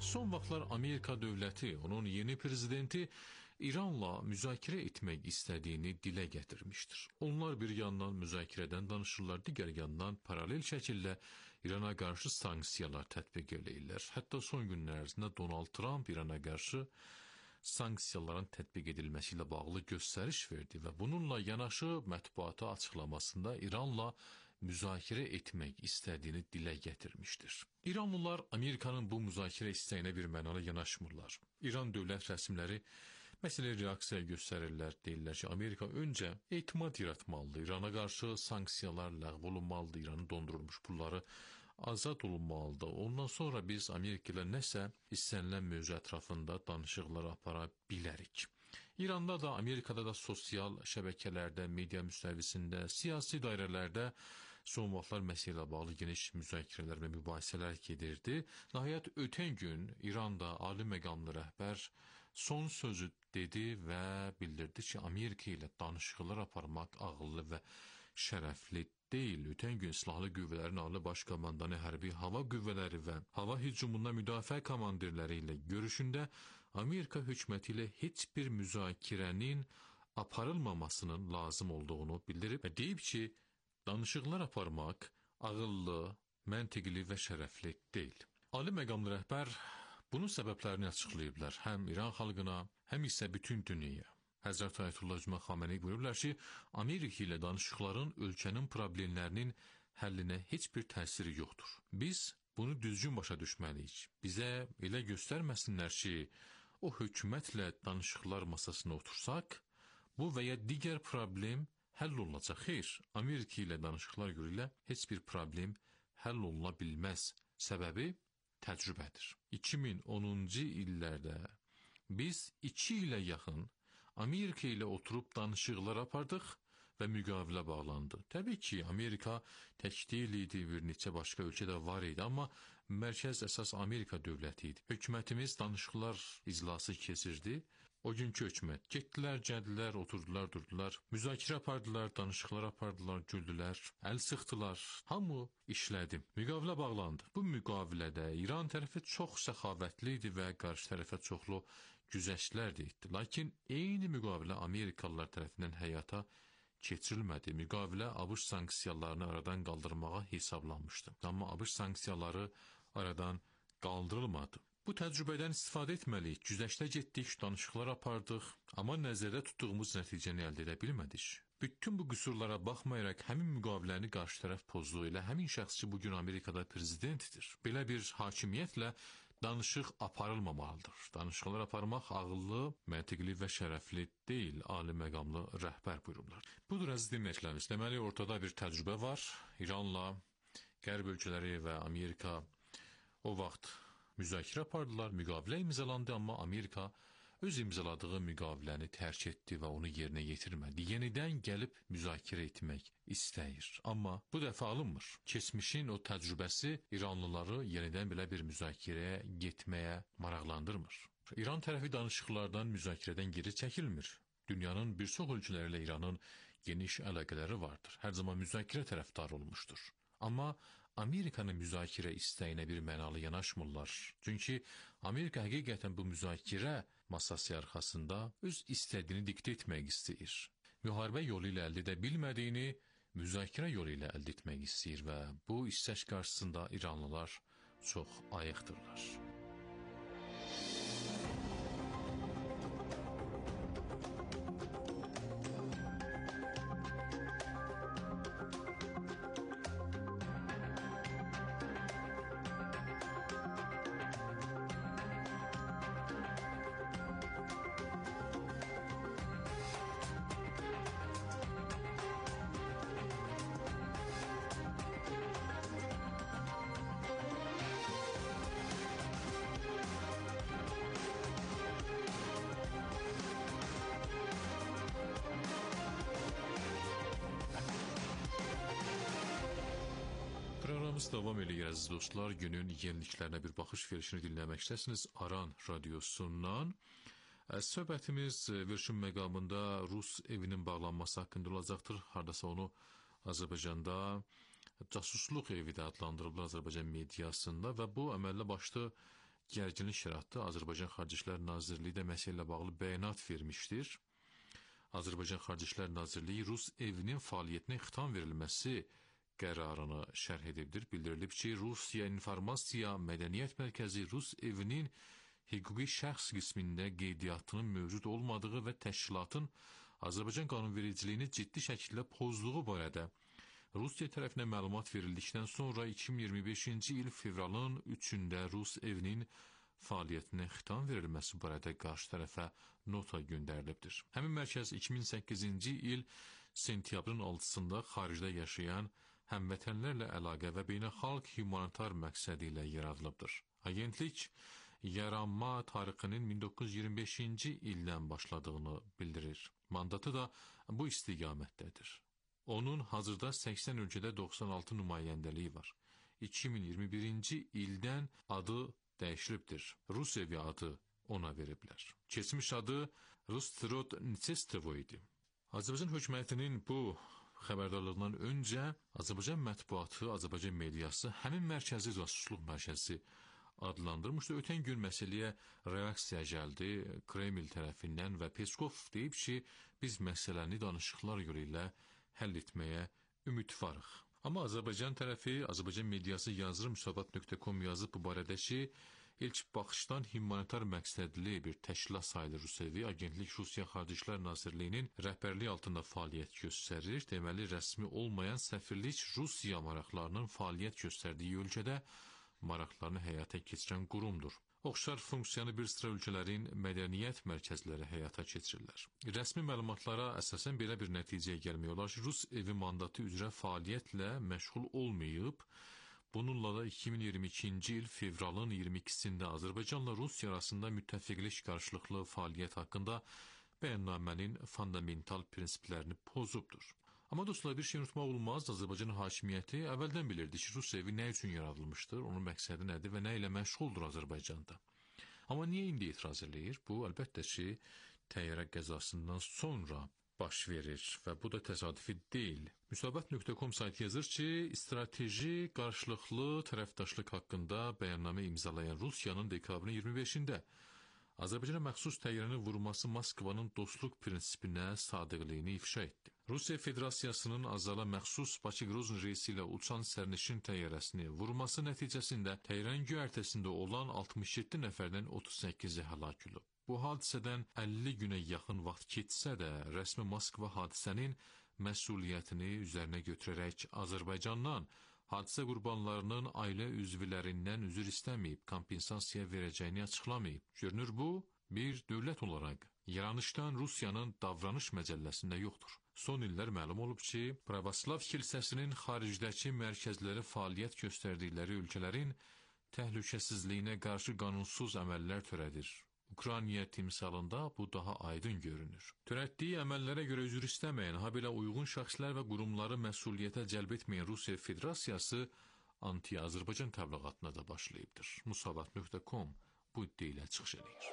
Son vaxtlar Amerika dövləti, onun yeni prezidenti İranla müzakirə etmək istədiyini dilə gətirmişdir. Onlar bir yandan müzakirədən danışırlar, digər yandan paralel şəkildə İrana qarşı sanksiyalar tətbiq eləyirlər. Hətta son günlər ərzində Donald Trump İrana qarşı sanksiyaların tətbiq edilməsi ilə bağlı göstəriş verdi və bununla yanaşı mətbuata açıqlamasında İranla müzakirə etmək istədiyini dilə gətirmişdir. İranlılar Amerikanın bu müzakirə istəyinə bir mənalı yanaşmırlar. İran dövlət rəsmiləri məsələyə reaksiya göstərirlər, deyirlər ki, Amerika öncə etimad yaratmalıdır, İrana qarşı sanksiyalar ləğv olunmalıdır, İranın dondurulmuş pulları azad olunmalıdır. Ondan sonra biz Amerika ilə nəsə istənilən mövzu ətrafında danışıqlar apara bilərik. İranda da, Amerikada da sosial şəbəkələrdə, media müstəvisində, siyasi dairələrdə son vaxtlar məsələ ilə bağlı geniş müzakirələr və mübahisələr gedirdi. Nəhayət ötən gün İranda ali məqamlı rəhbər son sözü dedi və bildirdi ki, Amerika ilə danışıqlar aparmaq ağıllı və şərəfli deyil. Ötən gün Silahlı Qüvvələrin Ali Baş Komandanı Hərbi Hava Qüvvələri və Hava Hücumundan Müdafiə komandirləri ilə görüşündə Amerika hökuməti ilə heç bir müzakirənin aparılmamasının lazım olduğunu bildirib və deyib ki, danışıqlar aparmaq ağıllı, məntiqli və şərəfli deyil. Ali məqamlı rəhbər bunun səbəblərini açıqlayıblar həm İran xalqına, həm isə bütün dünyaya. Həzrət Ayətullah Cümə Xameneyi buyururlar ki, Amerika ilə danışıqların ölkənin problemlərinin həllinə heç bir təsiri yoxdur. Biz bunu düzgün başa düşməliyik. Bizə elə göstərməsinlər ki, o hökumətlə danışıqlar masasına otursaq, bu və ya digər problem həll olunacaq. Xeyr, Amerika ilə danışıqlar görə heç bir problem həll oluna bilməz. Səbəbi təcrübədir. iki min onuncu illərdə biz iki ilə yaxın Amerika ilə oturub danışıqlar apardıq və müqavilə bağlandı. Təbii ki, Amerika tək deyil idi, bir neçə başqa ölkə də var idi, amma mərkəz əsas Amerika dövləti idi. Hökumətimiz danışıqlar iclası keçirdi. O günkü hökumət getdilər, gəldilər, oturdular, durdular, müzakirə apardılar, danışıqlar apardılar, güldülər, əl sıxdılar, hamı işlədi. Müqavilə bağlandı. Bu müqavilədə İran tərəfi çox səxavətli idi və qarşı tərəfə çoxlu güzəştlər də etdi. Lakin eyni müqavilə Amerikalılar tərəfindən həyata keçirilmədi. Müqavilə ABŞ sanksiyalarını aradan qaldırmağa hesablanmışdı. Amma ABŞ sanksiyaları aradan qaldırılmadı. Bu təcrübədən istifadə etməliyik. Güzəştə getdik, danışıqlar apardıq, amma nəzərdə tutduğumuz nəticəni əldə edə bilmədik. Bütün bu qüsurlara baxmayaraq həmin müqaviləni qarşı tərəf pozdu. Elə həmin şəxs ki, bugün Amerikada prezidentdir. Belə bir hakimiyyətlə danışıq aparılmamalıdır. Danışıqlar aparmaq ağıllı, məntiqli və şərəfli deyil, ali məqamlı rəhbər buyururlar. Budur əziz dinləyicilərimiz. Deməli, ortada bir təcrübə var. İranla Qərb ölkələri və Amerika o vaxt müzakirə apardılar, müqavilə imzalandı, amma Amerika öz imzaladığı müqaviləni tərk etdi və onu yerinə yetirmədi. Yenidən gəlib müzakirə etmək istəyir. Amma bu dəfə alınmır. Keçmişin o təcrübəsi İranlıları yenidən belə bir müzakirəyə getməyə maraqlandırmır. İran tərəfi danışıqlardan, müzakirədən geri çəkilmir. Dünyanın bir çox ölkələri ilə İranın geniş əlaqələri vardır. Hər zaman müzakirə tərəfdarı olmuşdur. Amma Amerikanın müzakirə istəyinə bir mənalı yanaşmırlar. Çünki Amerika həqiqətən bu müzakirə masası arxasında öz istədiyini diktə etmək istəyir. Müharibə yolu ilə əldə edə bilmədiyini müzakirə yolu ilə əldə etmək istəyir və bu istək qarşısında İranlılar çox ayıqdırlar. Proqramımız davam edir əziz dostlar. Günün yeniliklərinə bir baxış verişini dinləməkdəsiniz Aran radiosundan. Söhbətimiz verişin məqamında Rus evinin bağlanması haqqında olacaqdır. Hardasa onu Azərbaycanda casusluq evi də adlandırılır Azərbaycan mediasında və bu əməlli başlı gərginlik şəraitdə Azərbaycan Xarici İşlər Nazirliyi də məsələ ilə bağlı bəyanat vermişdir. Azərbaycan Xarici İşlər Nazirliyi Rus evinin fəaliyyətinə xitam verilməsi qərarını şərh edibdir. Bildirilib ki, Rusiya İnformasiya Mədəniyyət Mərkəzi Rus evinin hüquqi şəxs qismində qeydiyyatının mövcud olmadığı və təşkilatın Azərbaycan qanunvericiliyini ciddi şəkildə pozduğu barədə Rusiya tərəfinə məlumat verildikdən sonra iki min iyirmi beşinci il fevralın üçündə Rus evinin fəaliyyətinə xitam verilməsi barədə qarşı tərəfə nota göndərilibdir. Həmin mərkəz iki min səkkizinci il sentyabrın altısında xaricdə yaşayan həmvətənlərlə əlaqə və beynəlxalq humanitar məqsədi ilə yaradılıbdır. Agentlik yaranma tarixinin min doqquz yüz iyirmi beşinci ildən başladığını bildirir. Mandatı da bu istiqamətdədir. Onun hazırda səksən ölkədə doxsan altı nümayəndəliyi var. iki min iyirmi birinci ildən adı dəyişilibdir. Rus evi adı ona veriblər. Keçmiş adı Rostrod-Nitsestovo idi. Azərbaycan hökumətinin bu xəbərdarlığından öncə Azərbaycan mətbuatı, Azərbaycan mediası həmin mərkəzi casusluq mərkəzi adlandırmışdı. Ötən gün məsələyə reaksiya gəldi Kreml tərəfindən və Peskov deyib ki, biz məsələni danışıqlar yolu ilə həll etməyə ümidvarıq. Amma Azərbaycan tərəfi, Azərbaycan mediası yazır müsavat nöqtə com yazıb bu barədə ki, ilk baxışdan humanitar məqsədli bir təşkilat sayılır Rus evi. Agentlik Rusiya Xarici İşlər Nazirliyinin rəhbərliyi altında fəaliyyət göstərir. Deməli, rəsmi olmayan səfirlik Rusiya maraqlarının fəaliyyət göstərdiyi ölkədə maraqlarını həyata keçirən qurumdur. Oxşar funksiyanı bir sıra ölkələrin mədəniyyət mərkəzləri həyata keçirirlər. Rəsmi məlumatlara əsasən belə bir nəticəyə gəlmək olar ki, Rus evi mandatı üzrə fəaliyyətlə məşğul olmayıb. Bununla da iki min iyirmi ikinci il fevralın iyirmi ikisində Azərbaycanla Rusiya arasında müttəfiqlik qarşılıqlı fəaliyyət haqqında bəyannamənin fundamental prinsiplərini pozubdur. Amma dostlar, bir şey unutmaq olmaz, Azərbaycan hakimiyyəti əvvəldən bilirdi ki, Rus evi nə üçün yaradılmışdır, onun məqsədi nədir və nə ilə məşğuldur Azərbaycanda. Amma niyə indi etiraz eləyir? Bu, əlbəttə ki, təyyarə qəzasından sonra baş verir və bu da təsadüfi deyil. Müsavat nöqtə com saytı yazır ki, strateji qarşılıqlı tərəfdaşlıq haqqında bəyannamə imzalayan Rusiyanın dekabrın iyirmi beşində Azərbaycana məxsus təyyarəni vurması Moskvanın dostluq prinsipinə sadiqliyini ifşa etdi. Rusiya Federasiyasının Azala məxsus Bakı-Grozny reysi ilə uçan sərnişin təyyarəsini vurması nəticəsində təyyarənin göyərtəsində olan altmış yeddi nəfərdən otuz səkkizi həlak olub. Bu hadisədən əlli günə yaxın vaxt keçsə də, rəsmi Moskva hadisənin məsuliyyətini üzərinə götürərək Azərbaycandan hadisə qurbanlarının ailə üzvlərindən üzr istəməyib, kompensasiya verəcəyini açıqlamayıb. Görünür bu, bir dövlət olaraq yaranışdan Rusiyanın davranış məcəlləsində yoxdur. Son illər məlum olub ki, Pravoslav kilsəsinin xaricdəki mərkəzləri fəaliyyət göstərdikləri ölkələrin təhlükəsizliyinə qarşı qanunsuz əməllər törədir. Ukrayna timsalında bu daha aydın görünür. Törətdiyi əməllərə görə üzr istəməyən, habelə uyğun şəxslər və qurumları məsuliyyətə cəlb etməyən Rusiya Federasiyası anti-Azərbaycan təbliğatına da başlayıbdır. Musavat nöqtə com bu iddia ilə çıxış edir.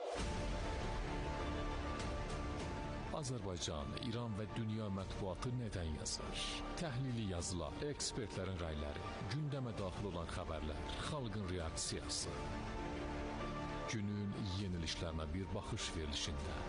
Azərbaycan, İran və dünya mətbuatı nədən yazır? Təhlili yazılar, ekspertlərin rəyləri, gündəmə daxil olan xəbərlər, xalqın reaksiyası. Günün yenilişlərinə bir baxış verilişində.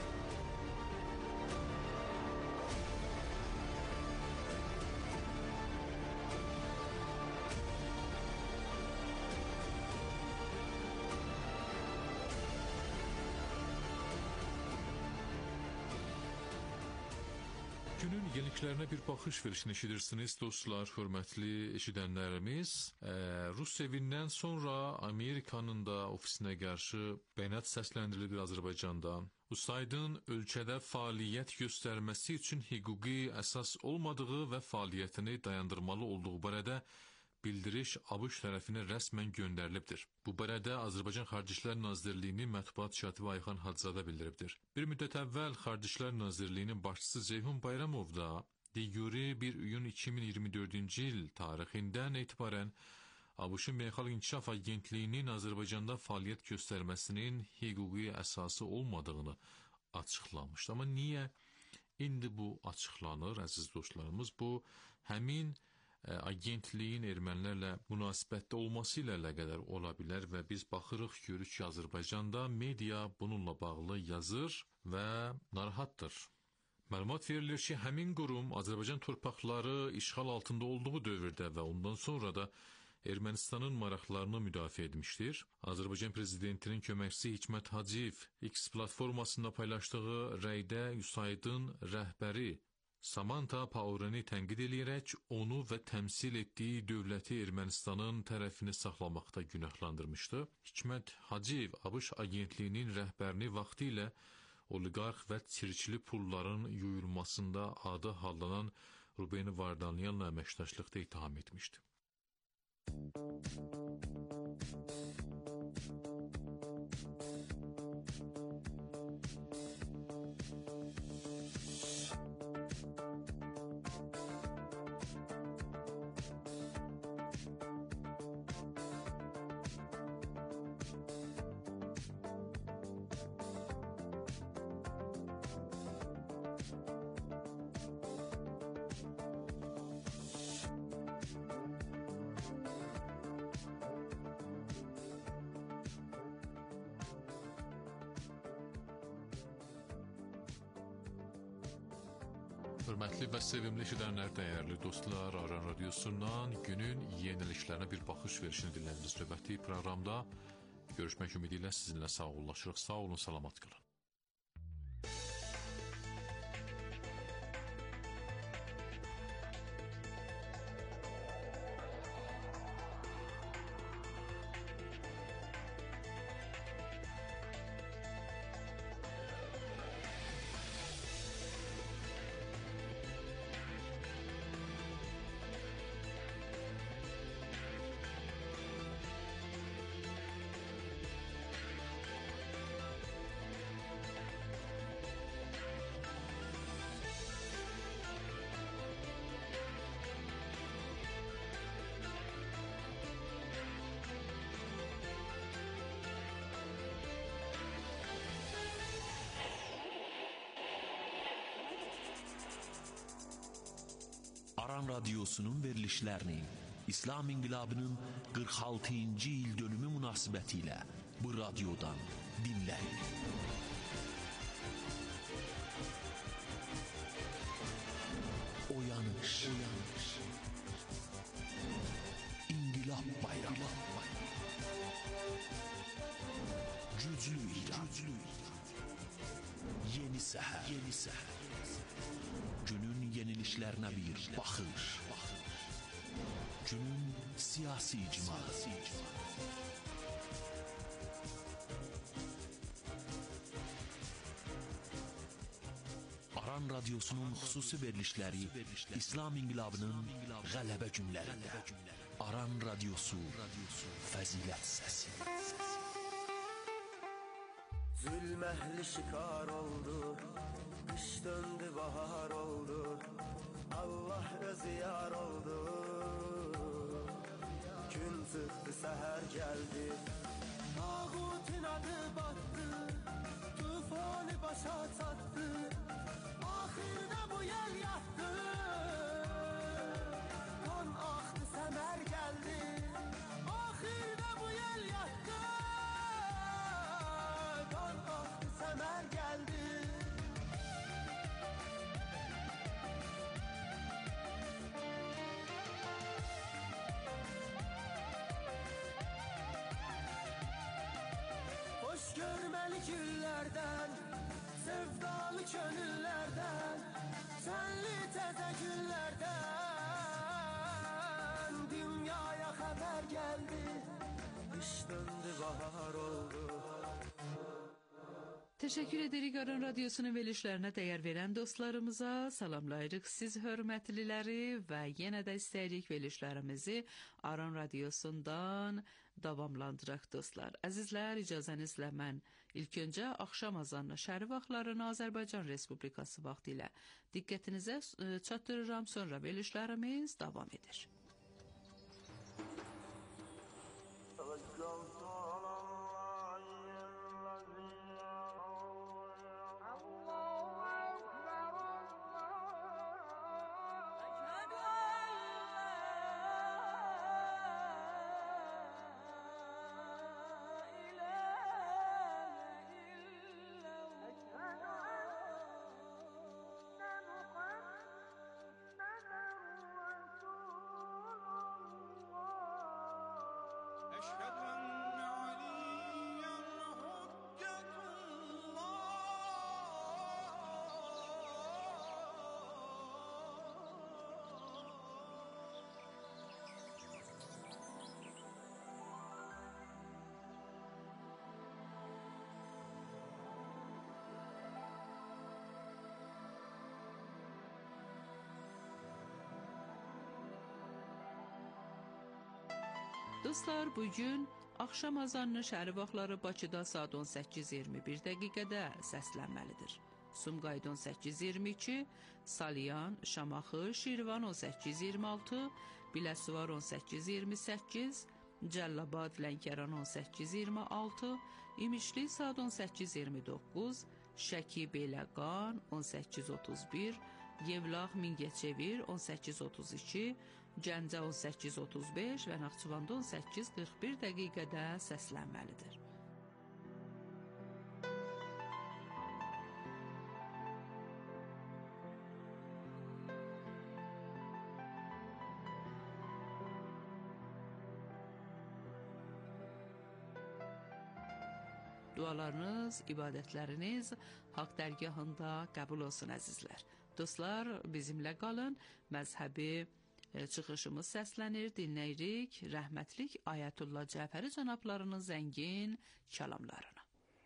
Günün yeniliklərinə bir baxış verişini eşidirsiniz, dostlar, hörmətli eşidənlərimiz. E, Rus evindən sonra Amerikanın da ofisinə qarşı bəyanat səsləndirilir Azərbaycanda. USAID-ın ölkədə fəaliyyət göstərməsi üçün hüquqi əsas olmadığı və fəaliyyətini dayandırmalı olduğu barədə bildiriş ABŞ tərəfinə rəsmən göndərilibdir. Bu barədə Azərbaycan Xarici İşlər Nazirliyinin mətbuat katibi Ayxan Hacızadə bildiribdir. Bir müddət əvvəl Xarici İşlər Nazirliyinin başçısı Ceyhun Bayramov da de-yure bir iyun iki min iyirmi dördüncü il tarixindən etibarən ABŞ-ın Beynəlxalq İnkişaf Agentliyinin Azərbaycanda fəaliyyət göstərməsinin hüquqi əsası olmadığını açıqlamışdı. Amma niyə indi bu açıqlanır, əziz dostlarımız? Bu, həmin agentliyin ermənilərlə münasibətdə olması ilə əlaqədar ola bilər və biz baxırıq, görürük ki, Azərbaycanda media bununla bağlı yazır və narahatdır. Məlumat verilir ki, həmin qurum Azərbaycan torpaqları işğal altında olduğu dövrdə və ondan sonra da Ermənistanın maraqlarını müdafiə etmişdir. Azərbaycan prezidentinin köməkçisi Hikmət Hacıyev X platformasında paylaşdığı rəydə USAID-ın rəhbəri Samantha Power'ı tənqid edərək onu və təmsil etdiyi dövləti Ermənistanın tərəfini saxlamaqda günahlandırmışdı. Hikmət Hacıyev ABŞ agentliyinin rəhbərini vaxtilə oliqarx və çirkli pulların yuyulmasında adı hallanan Ruben Vardanyanla əməkdaşlıqda ittiham etmişdi. Hörmətli və sevimli eşidənlər, dəyərli dostlar, Aran Radiosundan günün yeniliklərinə bir baxış verişini dinlədiniz. Növbəti proqramda görüşmək ümidi ilə sizinlə sağollaşırıq. Sağ olun, salamat qalın. Aran Radiosunun verilişlərini İslam İnqilabının qırx altıncı il dönümü münasibətilə bu radiodan dinləyin. Oyanış, oyanış. İnqilab bayramı. Güclü İran. Güclü İran. Yeni səhər, yeni səhər. Günün yenilişlərinə bir baxış. Günün siyasi icmalı. Aran Radiosunun xüsusi verilişləri İslam İnqilabının qələbə günlərində. Aran Radiosu, fəzilət səsi. Zülməhli şikar oldu, kış döndü bahar oldu, Allah özü yar oldu. Gün çıktı seher geldi, tağutun adı battı, tufanı başa çattı, ahirde bu yel yattı. Kan aktı semer geldi, ahirde bu yel yattı. Kan aktı semer geldi. Görmeli güllerden, sevdalı gönüllerden, senli teze günlerden dünyaya haber geldi, kış döndü bahar oldu. Təşəkkür edirik Aran Radiosunun verilişlərinə dəyər verən dostlarımıza, salamlayırıq siz hörmətliləri və yenə də istəyirik verilişlərimizi Aran Radiosundan davamlandıraq dostlar. Əzizlər, icazənizlə mən ilk öncə axşam azanına şəhəri vaxtlarını Azərbaycan Respublikası vaxtı ilə diqqətinizə çatdırıram, sonra verilişlərimiz davam edir. Dostlar, bugün axşam azanının şəhər vaxtları Bakıda saat on səkkiz iyirmi bir dəqiqədə səslənməlidir. Sumqayıt on səkkiz iyirmi iki, Salyan, Şamaxı, Şirvan on səkkiz iyirmi altı, Biləsuvar on səkkiz iyirmi səkkiz, Cəllabad, Lənkəran on səkkiz iyirmi altı, İmişli saat on səkkiz iyirmi doqquz, Şəki, Beyləqan on səkkiz otuz bir, Yevlax, Mingəçevir on səkkiz otuz iki, Gəncə on səkkiz otuz beş və Naxçıvanda on səkkiz qırx bir dəqiqədə səslənməlidir. Dualarınız, ibadətləriniz Haqq dərgahında qəbul olsun əzizlər. Dostlar, bizimlə qalın. Məzhəbi çıxışımız səslənir, dinləyirik. Rəhmətlik Ayətullah Cəfəri cənablarının zəngin kəlamlarını.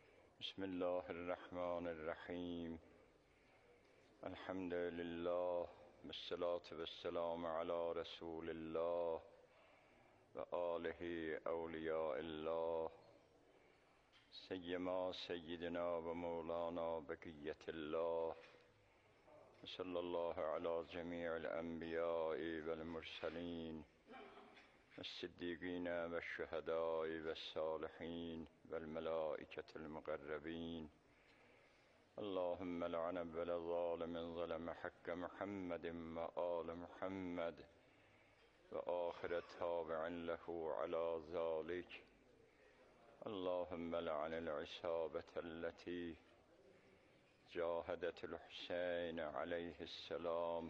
Bismillahirrahmanirrahim. Elhamdülillah. Vessalatu vesselamu ala Resulillah və alihi əvliyaillah. Seyyima seyyidina və mevlana bəqiyyətillah. Sallallahu ala cəmi'il ənbiyai vəl-mürsəlin və-siddiqinə və-şühədai və-salihin vəl-mələikətil-müqərrəbin. Allahümmə la'nə vələ-zalimin zələmə haqqə Muhammedin və ali Muhammed və axirə tabi'in ləhu ala zalik. Allahümmə la'nəl isabətəlləti جاهدت الحسين عليه السلام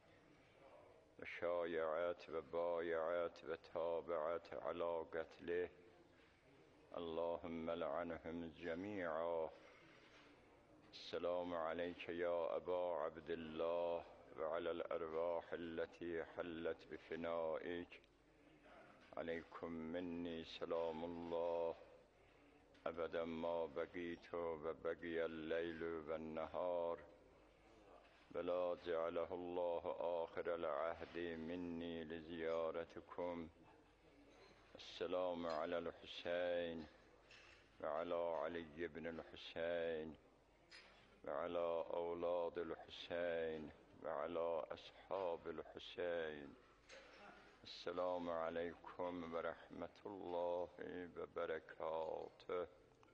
وشايعت وبايعت وتابعت على قتله اللهم لعنهم جميعا. السلام عليك يا أبا عبد الله وعلى الأرواح التي حلت بفنائك. عليكم مني سلام الله أبدا ما بقيت وبقي الليل والنهار ولا جعله الله آخر العهد مني لزيارتكم. السلام على الحسين وعلى علي بن الحسين وعلى أولاد الحسين وعلى أصحاب الحسين. السلام عليكم ورحمة الله وبركاته.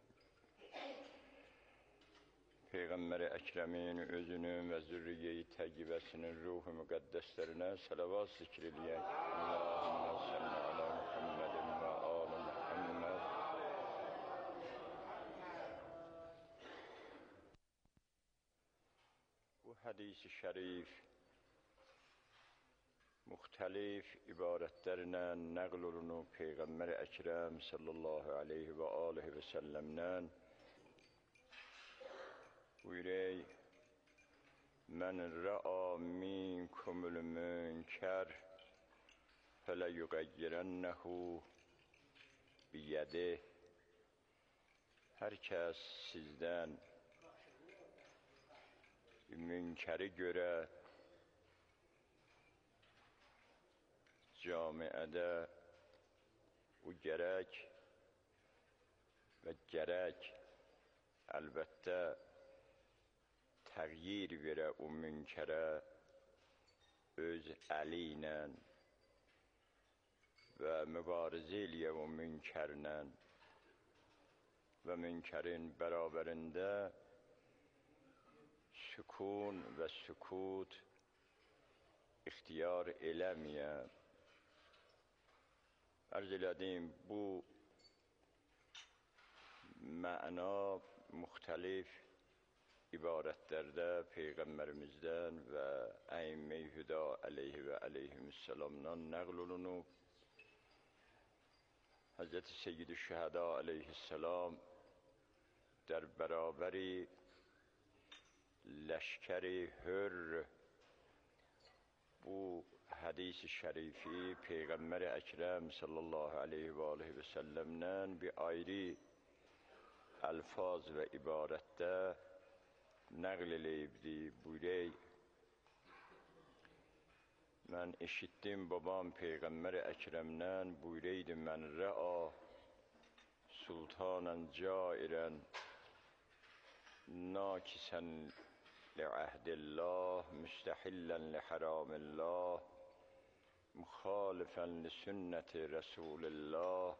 Peyğəmbər Əkrəmin özünün və zürriyyəyi təqibəsinin ruhu müqəddəslərinə salavat zikr eləyək. Allahümmə salli ala Muhammedin və ali Muhammed. Bu hədis-i şərif müxtəlif ibarətlərlə nəql olunub Peyğəmbər Əkrəm sallallahu aleyhi və alihi və səlləmdən. Buyurək, mən rə'a minkumul münkər fələ yuqəyyirənnəhu biyədih. Hər kəs sizdən münkəri görə camiədə bu gərək və gərək əlbəttə təğyir verə o münkərə öz əli ilə və mübarizə eləyə o münkərlə və münkərin bərabərində sükun və sükut ixtiyar eləməyə. Ərz elədim, bu məna müxtəlif ibarətlərdə Peyğəmbərimizdən və əimmə-i hüda əleyhi və əleyhimüssəlamdan nəql olunub. Həzrəti Seyyid-i Şəhəda əleyhisselam در برابری لشکری hür bu hadis-i şərifi Peyğəmbər Əkrəm sallallahu aleyhi və aleyhi və səlləmdən bir ayrı əlfaz və ibarətdə nəql eləyibdi. Buyurək, Mən eşitdim babam Peyğəmbər Əkrəmdən buyuraydı mən rə'a sultanan cairən nakisən li'ahdillah müstəhillən liharamillah muxalifən li sünnəti Rəsulillah.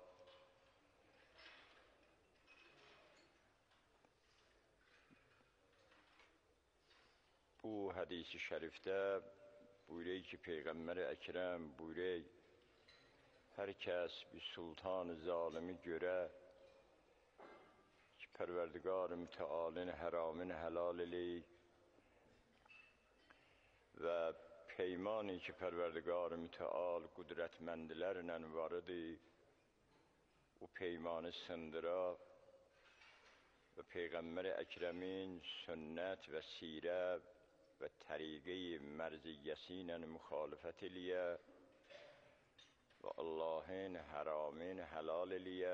Bu hədisi şərifdə buyuruyor ki, Peyğəmbər Əkrəm buyuruyor, hər kəs bir sultan-ı zalimi görə ki, Pərverdigar-ı mütealin həramini helal eləyik və peymani ki, Pərverdigar-ı müteal qudrətməndilərlə varıdır, o peymanı sındıra və Peyğəmbər Əkrəmin sünnət və sirə və təriqi mərziyyəsi ilə müxalifət eləyə və Allahın həramin helal eləyə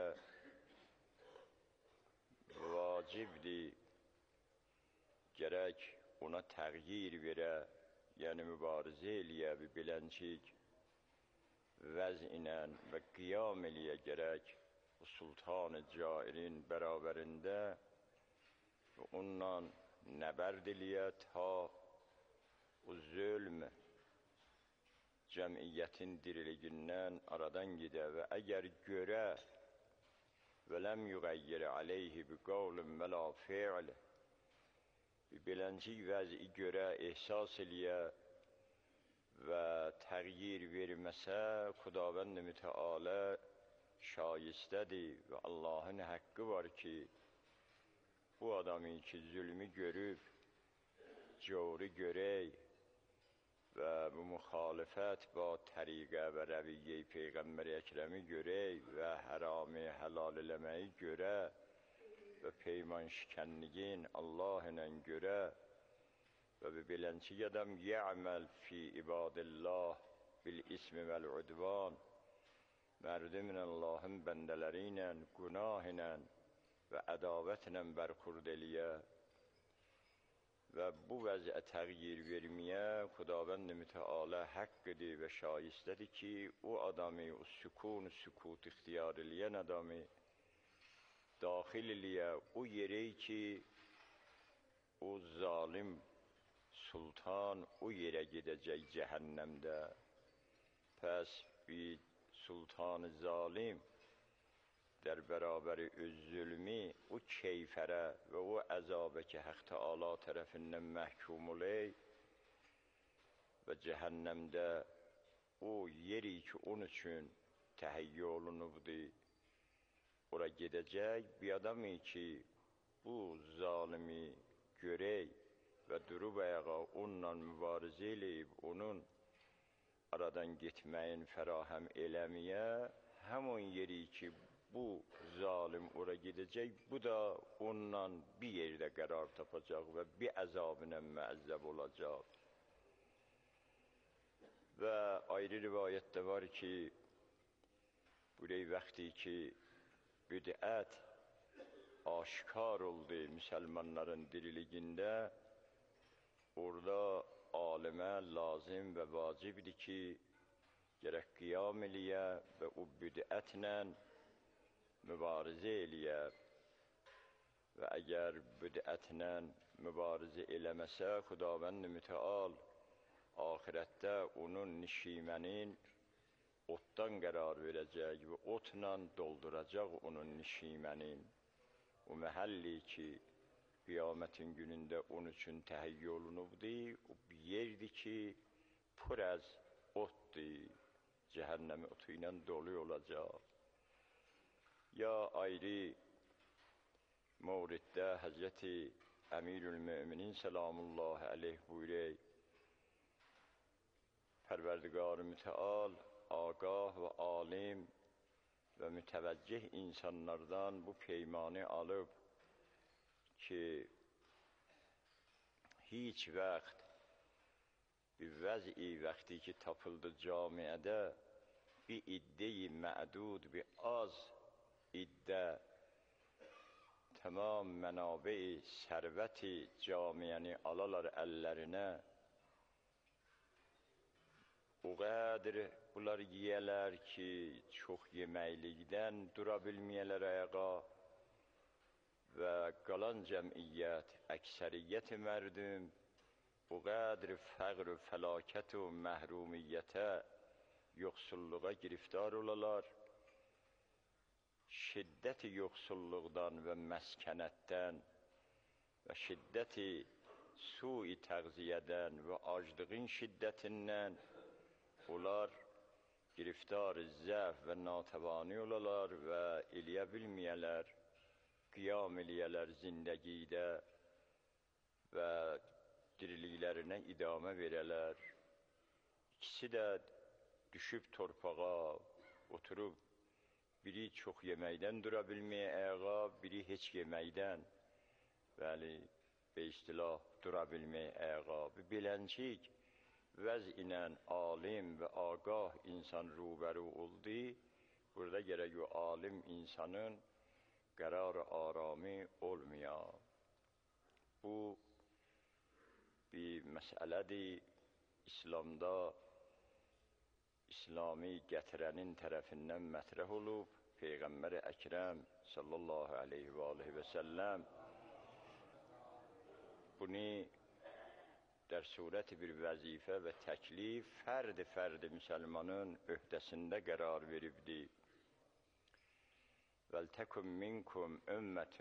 vacibdir, gərək ona təğyir verə, yəni mübarizə eləyə və biləncik vəz ilə və qiyam eləyə gərək bu sultan-ı cairin bərabərində və ondan nəbərd eləyə ta o zülm cəmiyyətin diriligindən aradan gedə və əgər görə və ləm yüğəyyir aleyhi bi qavlin və la fi'l biləncik vəzi görə ehsas eləyə və təğyir verməsə Xudavənd mütealə şayistədir və Allahın haqqı var ki, bu adamı ki zülmü görüb, cavri görək və bu müxalifət ba təriqə və rəviyyə Peyğəmbər Əkrəmi görək və hərami helal eləməyi görə və peyman şikənliyin Allah ilə görə və bilənçi adam yə'məl fi ibadillah bil ismi vəl udvan mərdimin Allahın bəndələri ilə, günah ilə və ədavətlə bərxurd eləyə və bu vəziə təğyir verməyə Xudavənd mütealə haqqıdır və şayistədir ki, o adamı, o sükun, sükut ixtiyar eləyən adamı daxil eləyə o yeri ki, o zalim sultan o yerə gedəcək cəhənnəmdə. Pəs bir sultan zalim در برابر öz zülmü o keyfərə və o əzabə ki, Haq Teala tərəfindən məhkum olay və cəhənnəmdə o yeri ki, onun üçün təhiyyə olunubdur, ora gedəcək bir adamı ki, bu zalimi görək və durub ayağa onunla mübarizə eləyib, onun aradan getməyin fərahəm eləməyə, həmin yeri ki, bu zalim ora gedəcək, bu da ondan bir yerdə qərar tapacaq və bir əzabına müəzzəb olacaq. Və ayrı rivayətdə var ki, buraya vaxtı ki, bidət aşkar oldu müsəlmanların diriligində, orada alimə lazım və vacibdir ki, gərək qiyam eləyə və o bidətlə mübarizə eləyə və əgər bidətlə mübarizə eləməsə, Xudavənd müteal ahirətdə onun nişimənin otdan qərar verəcək və otla dolduracaq onun nişimənin. O məhəlli ki, qiyamətin günündə onun üçün təhiyyə olunubdur, o bir yerdir ki, pur az otdur, cəhənnəmi otu ilə dolu olacaq. Ya ayrı mövriddə Həzrəti Əmirül-Müminin Selamullahi aleyh buyurək, Pərverdigar-ı müteal ağah və alim və mütəvəccih insanlardan bu peymanı alıb ki, heç vaxt bir vəzi vaxtı ki, tapıldı camiədə bir iddə-i mədud, bir az iddə tamam mənabə-i sərvəti camiəni alalar əllərinə, o qədər bunlar yiyələr ki, çox yeməklikdən dura bilməyələr ayağa və qalan cəmiyyət, əksəriyyət mərdum o qədər fəqr və fəlakət və məhrumiyyətə, yoxsulluğa giriftar olalar. Şiddəti yoxsulluqdan və məskənətdən və şiddəti sui təğziyədən və aclığın şiddətindən onlar giriftar zəf və natəvani olalar və eləyə bilməyələr, qiyam eləyələr zindəgidə və diriliklərinə idamə verələr. İkisi də düşüb torpağa, oturub biri çox yeməkdən dura bilməyə ayağa, biri heç yeməkdən, bəli, be istilah dura bilməyə ayağa. Beləncik vəz ilə alim və agah insan rubəru oldu. Burada gərək o alim insanın qərar arami olmaya. Bu bir məsələdir. İslamda İslami gətirənin tərəfindən mətrəh olub. Peyğəmbər Əkrəm sallallahu aleyhi və aleyhi və səlləm bunu در صورت bir vəzifə və təklif fərdi-fərdi müsəlmanın öhdəsində qərar veribdi. وَلْتَكُمْ مِنْكُمْ أُمَّةٌ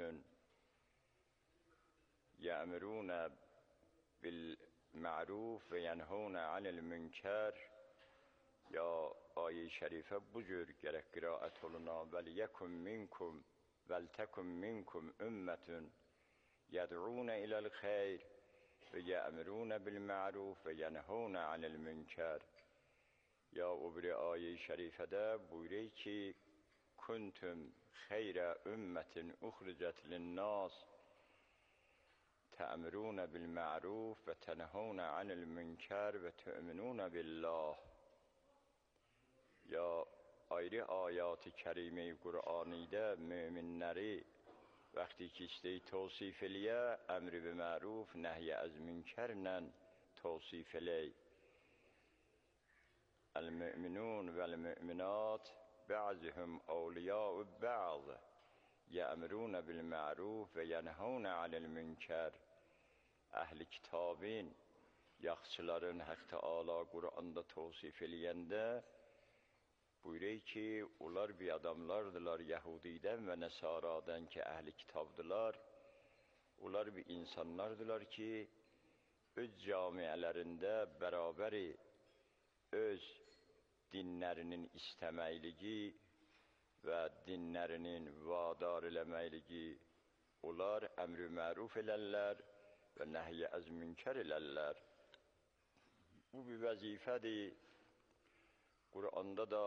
يَأْمُرُونَ بِالْمَعْرُوفِ وَيَنْهَوْنَ عَنِ الْمُنْكَرِ. Ya ayə-i şərifə bu cür gərək qiraət oluna. وَلْيَكُمْ مِنْكُمْ وَلْتَكُمْ مِنْكُمْ أُمَّةٌ يَدْعُونَ إِلَى الْخَيْرِ وَيَأْمُرُونَ بِالْمَعْرُوفِ وَيَنْهَوْنَ عَنِ الْمُنْكَرِ. Ya o bir ayə-i şərifədə buyurur ki, kuntum xeyrə ümmətin uxricət linnās tə'muruna bil ma'ruf və tənhəuna anil münkər və tu'minuna billah. Ya ayrı ayat-ı kərime-i Qur'anidə müminləri vəqti ki istəyi tavsif eləyə, əmri bi məruf, nəhyə əz münkərlə tavsif eləy. El-mü'minun vəl-mü'minat bə'zihum avliya'u bə'z yə'muruna bil ma'ruf və yənhəuna anil münkər. Əhl-i kitabin, yaxşıların Haqq Teala Qur'anda tavsif eləyəndə buyurur ki, onlar bir adamlardılar Yahudidən və Nəsaradan ki, əhl-i kitabdılar. Onlar bir insanlardılar ki, öz camiələrində bərabəri öz dinlərinin istəməkliyi və dinlərinin vadar eləməkliyi, onlar əmr-i məruf elərlər və nəhyə əz münkər elərlər. Bu bir vəzifədir. Qur'anda da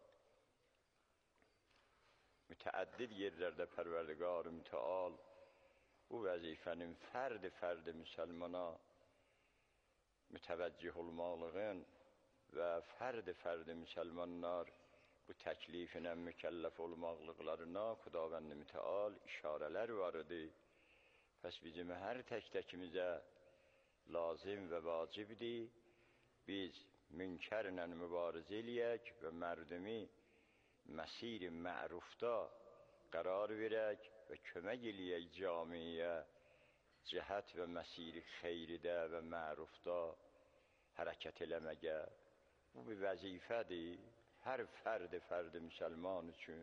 mütəəddid yerlərdə Pərverdigar-ı Mütəal bu vəzifənin fərdi-fərdi müsəlmana mütəvəccih olmalığın və fərdi-fərdi müsəlmanlar bu təklifinə mükəlləf olmaqlıqlarına Xudavənd-i Mütəal işarələr var idi. Pəs bizim hər tək-təkimizə lazım və vacibdir. Biz münkərlə mübarizə eləyək və mərdumi məsir-i mərufda qərar verək və kömək eləyək camiyə cəhət və məsir-i xeyridə və mərufda hərəkət eləməyə. Bu bir vəzifədir hər fərdi-fərdi müsəlman üçün.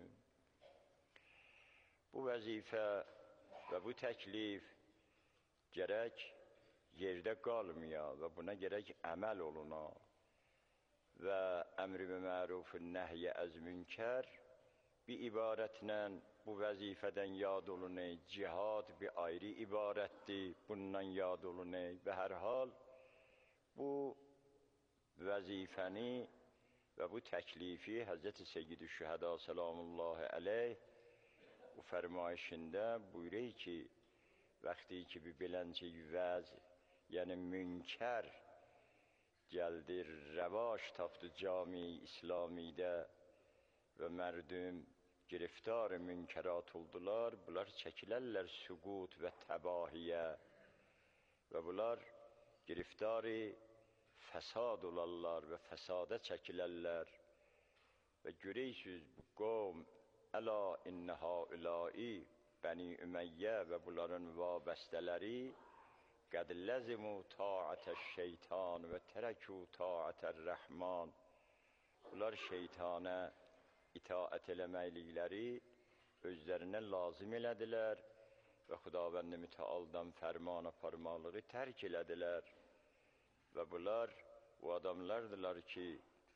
Bu vəzifə və bu təklif gərək yerdə qalmaya və buna gərək əməl oluna. Və əmr-i məruf, nəhyə əz münkər bir ibarətlə bu vəzifədən yad olunay. Cihad bir ayrı ibarətdir, bundan yad olunay. Və hər hal bu vəzifəni və bu təklifi Həzrəti Seyyid-i Şühəda salamullahi aleyh bu fərmayişində buyurur ki, vəqti ki bir beləncə vəz, yəni münkər gəldir, rəvaş tapdı cami-i İslamidə və mərdum giriftar münkərat oldular. Bunlar çəkilərlər süqut və təbahiyə və bunlar giriftar fəsad olarlar və fəsada çəkilərlər və görəysiniz bu qovm əla innə haulai Bəni Ümeyyə və bunların vabəstələri qəd ləzimu taətəş şeytan və tərəkü taətər rəhman. Bunlar şeytana itaət eləməklikləri özlərinə lazım elədilər və Xudavənd mütəaldan fərman aparmalığı tərk elədilər. Və bunlar o adamlardırlar ki,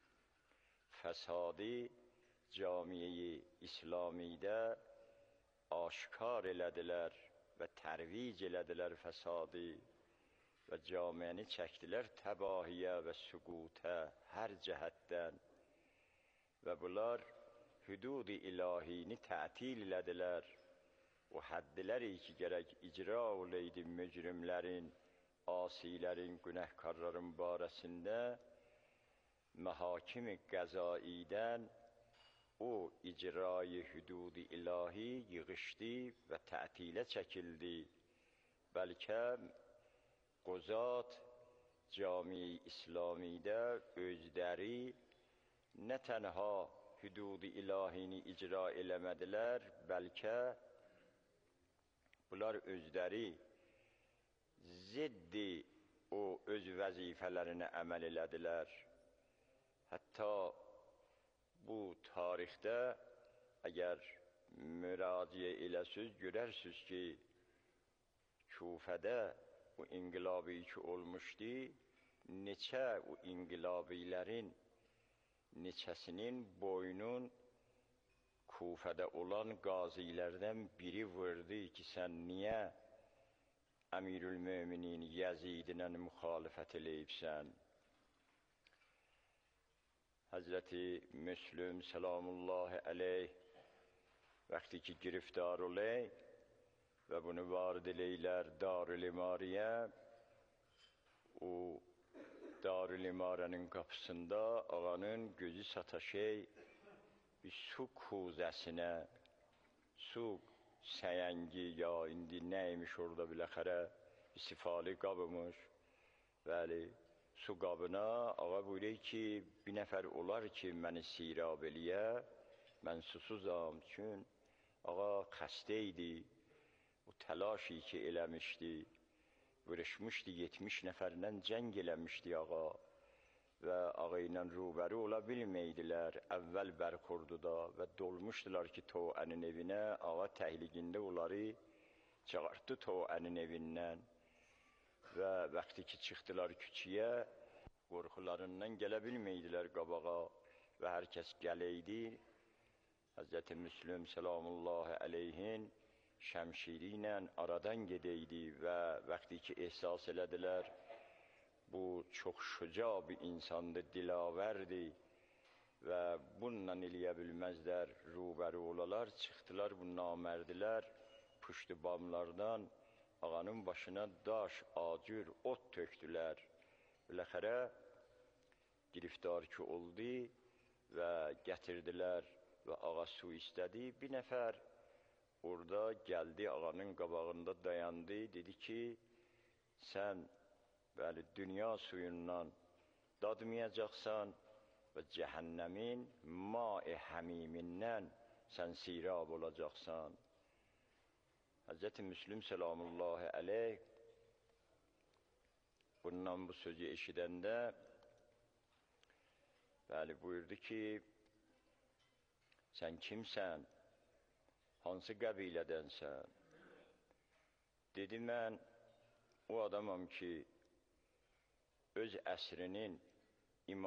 fəsadi camiye-i İslamidə aşkar elədilər və tərvic elədilər fəsadi və camiəni çəkdilər təbahiyə və süqutə hər cəhətdən və bunlar hüdud-i ilahini tətil elədilər. O həddləri ki, gərək icra oleydi mücrimlərin, asilərin, günəhkarların barəsində məhakim-i qəzaidən o icra-i hüdud-i ilahi yığışdı və tətilə çəkildi. Bəlkə qozat cami-i İslamidə özləri nə tənha hüdud-i ilahini icra eləmədilər, bəlkə bunlar özləri ziddi o öz vəzifələrinə əməl elədilər. Hətta bu tarixdə əgər müraciə eləsiniz, görərsiniz ki, Kufədə bu inqilabi ki olmuşdu, neçə o inqilabilərin neçəsinin boynun Kufədə olan qazilərdən biri vurdu ki, sən niyə Əmirül-Möminin Yəzidinə müxalifət eləyibsən? Həzrəti Müslüm selamullahi aleyh vaxtı ki giriftar oley və bunu varid eləylər Darül-İmariyə, o Darül-İmarənin qapısında ağanın gözü sataşey bir su kuzəsinə, su səyəngi ya indi nəymiş orada biləxərə bir sifali qabımış. Bəli, su qabına ağa buyuruyor ki, bir nəfər olar ki, məni sirab eləyə, mən susuzam. Çün ağa xəstə idi, o təlaşi ki eləmişdi, vuruşmuşdu, yetmiş nəfərlə cəng eləmişdi ağa və ağa ilə rubəri ola bilməydilər əvvəl bərxurduda və dolmuşdular ki, Toənin evinə, ağa təhliqində onları çağırtdı Toənin evindən və vaxtı ki çıxdılar küçüyə, qorxularından gələ bilməydilər qabağa və hər kəs gələydi. Həzrəti Müslüm selamullahi aleyhin şəmşiri ilə aradan gedəydi və vaxtı ki ehsas elədilər, bu çox şüca bir insandır, dilavərdir və bununla eləyə bilməzlər, rubəri olalar, çıxdılar bu namərdilər, püştü bamlardan ağanın başına daş, acür, ot töktülər. Biləxərə giriftar ki oldu və gətirdilər və ağa su istədi. Bir nəfər orada gəldi, ağanın qabağında dayandı, dedi ki, sən bəli, dünya suyundan dadmayacaqsan və cəhənnəmin ma-i həmimindən sən sirab olacaqsan. Həzrəti Müslüm selamullahi aleyh bundan bu sözü eşidəndə bəli, buyurdu ki, sən kimsən, hansı qəbilədənsən? Dedi, mən o adamam ki, öz əsrinin